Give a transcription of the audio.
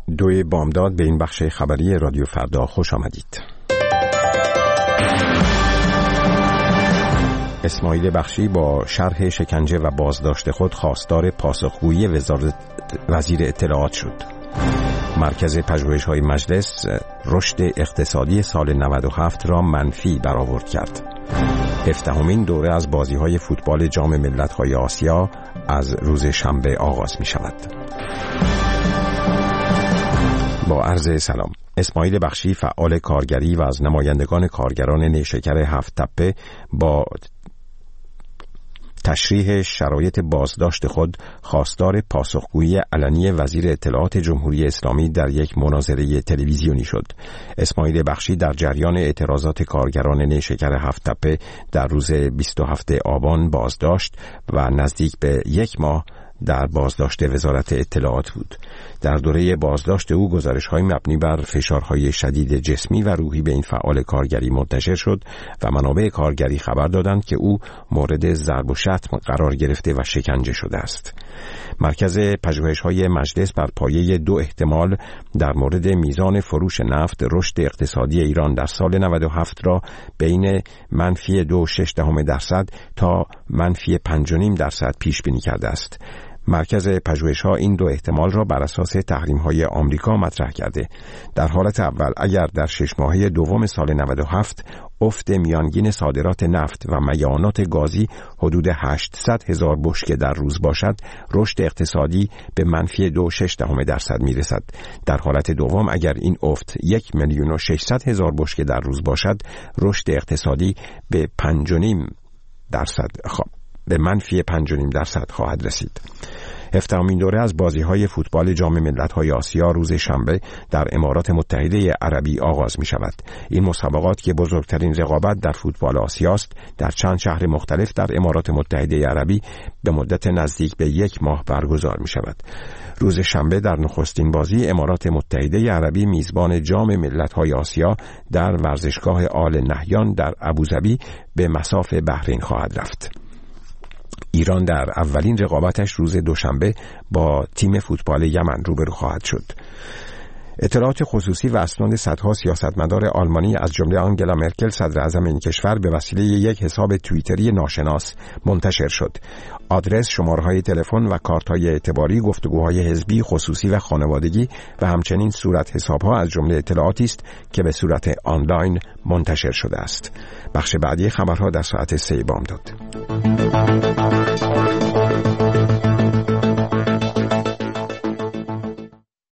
2 بامداد به این بخش خبری رادیو فردا خوش آمدید. اسماعیل بخشی با شرح شکنجه و بازداشت خود خواستار پاسخگویی وزیر اطلاعات شد. مرکز پژوهش‌های مجلس رشد اقتصادی سال 97 را منفی برآورد کرد. 17مین دوره از بازی‌های فوتبال جام ملت‌های آسیا از روز شنبه آغاز می‌شود. با عرض سلام. اسماعیل بخشی فعال کارگری و از نمایندگان کارگران نیشکر 7 تپه با تشریح شرایط بازداشت خود خواستار پاسخگویی علنی وزیر اطلاعات جمهوری اسلامی در یک مناظره تلویزیونی شد. اسماعیل بخشی در جریان اعتراضات کارگران نیشکر 7 تپه در روز 27 آبان بازداشت و نزدیک به 1 ماه در بازداشت وزارت اطلاعات بود. در دوره بازداشت او گزارش‌های مبنی بر فشارهای شدید جسمی و روحی به این فعال کارگری منتشر شد و منابع کارگری خبر دادند که او مورد ضرب و شتم قرار گرفته و شکنجه شده است. مرکز پژوهش‌های مجلس بر پایه 2 احتمال در مورد میزان فروش نفت رشد اقتصادی ایران در سال 97 را بین -2.6% تا -5.5% پیش بینی کرده است. مرکز پژوهش‌ها این 2 احتمال را بر اساس تحریم‌های آمریکا مطرح کرده. در حالت اول اگر در 6 ماهه دوم سال 97 افت میانگین صادرات نفت و میانات گازی حدود 800,000 بشکه در روز باشد، رشد اقتصادی به -2.6% میرسد. در حالت دوم اگر این افت 1,600,000 بشکه در روز باشد، رشد اقتصادی به -5.5% خواهد رسید. 17مین دوره از بازی‌های فوتبال جام ملت‌های آسیا روز شنبه در امارات متحده عربی آغاز می‌شود. این مسابقات که بزرگترین رقابت در فوتبال آسیاست، در چند شهر مختلف در امارات متحده عربی به مدت نزدیک به 1 ماه برگزار می‌شود. روز شنبه در نخستین بازی امارات متحده عربی میزبان جام ملت‌های آسیا در ورزشگاه آل نهیان در ابوظبی به مصاف بحرین خواهد رفت. ایران در اولین رقابتش روز دوشنبه با تیم فوتبال یمن روبرو خواهد شد. اطلاعات خصوصی و اسناد صدها سیاستمدار آلمانی از جمله آنگلا مرکل صدر اعظم این کشور به وسیله یک حساب توییتری ناشناس منتشر شد. آدرس، شماره‌های تلفن و کارت‌های اعتباری، گفتگوهای حزبی، خصوصی و خانوادگی و همچنین صورت حساب‌ها از جمله اطلاعاتی است که به صورت آنلاین منتشر شده است. بخش بعدی خبرها در ساعت 3 بامداد.